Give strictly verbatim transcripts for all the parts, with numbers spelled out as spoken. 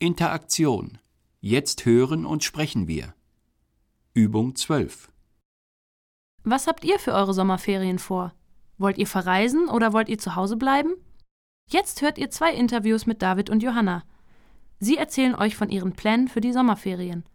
Interaktion. Jetzt hören und sprechen wir. Übung zwölf. Was habt ihr für eure Sommerferien vor? Wollt ihr verreisen oder wollt ihr zu Hause bleiben? Jetzt hört ihr zwei Interviews mit David und Johanna. Sie erzählen euch von ihren Plänen für die Sommerferien.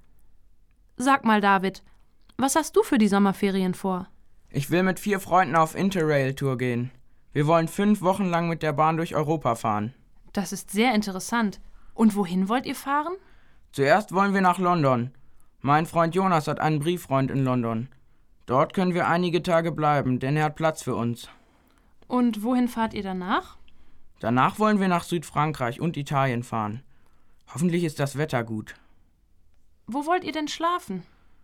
Sag mal, David, was hast du für die Sommerferien vor? Ich will mit vier Freunden auf Interrail-Tour gehen. Wir wollen fünf Wochen lang mit der Bahn durch Europa fahren. Das ist sehr interessant. Und wohin wollt ihr fahren? Zuerst wollen wir nach London. Mein Freund Jonas hat einen Brieffreund in London. Dort können wir einige Tage bleiben, denn er hat Platz für uns. Und wohin fahrt ihr danach? Danach wollen wir nach Südfrankreich und Italien fahren. Hoffentlich ist das Wetter gut. Wo wollt ihr denn schlafen?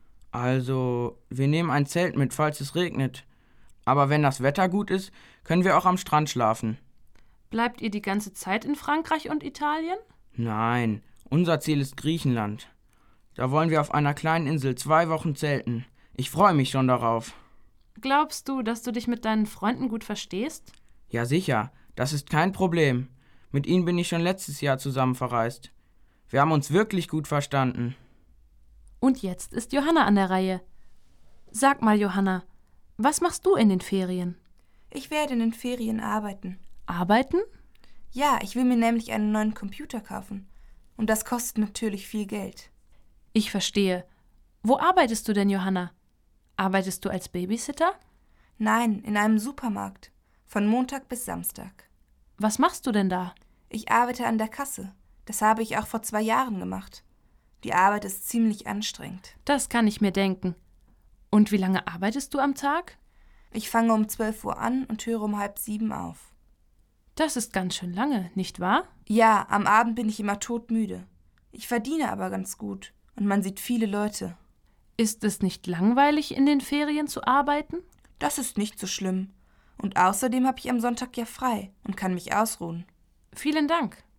Also, wir nehmen ein Zelt mit, falls es regnet. Aber wenn das Wetter gut ist, können wir auch am Strand schlafen. Bleibt ihr die ganze Zeit in Frankreich und Italien? Nein, unser Ziel ist Griechenland. Da wollen wir auf einer kleinen Insel zwei Wochen zelten. Ich freue mich schon darauf. Glaubst du, dass du dich mit deinen Freunden gut verstehst? Ja, sicher. Das ist kein Problem. Mit ihnen bin ich schon letztes Jahr zusammen verreist. Wir haben uns wirklich gut verstanden. Und jetzt ist Johanna an der Reihe. Sag mal, Johanna, was machst du in den Ferien? Ich werde in den Ferien arbeiten. Arbeiten? Ja, ich will mir nämlich einen neuen Computer kaufen. Und das kostet natürlich viel Geld. Ich verstehe. Wo arbeitest du denn, Johanna? Arbeitest du als Babysitter? Nein, in einem Supermarkt. Von Montag bis Samstag. Was machst du denn da? Ich arbeite an der Kasse. Das habe ich auch vor zwei Jahren gemacht. Die Arbeit ist ziemlich anstrengend. Das kann ich mir denken. Und wie lange arbeitest du am Tag? Ich fange um zwölf Uhr an und höre um halb sieben auf. Das ist ganz schön lange, nicht wahr? Ja, am Abend bin ich immer todmüde. Ich verdiene aber ganz gut und man sieht viele Leute. Ist es nicht langweilig, in den Ferien zu arbeiten? Das ist nicht so schlimm. Und außerdem habe ich am Sonntag ja frei und kann mich ausruhen. Vielen Dank.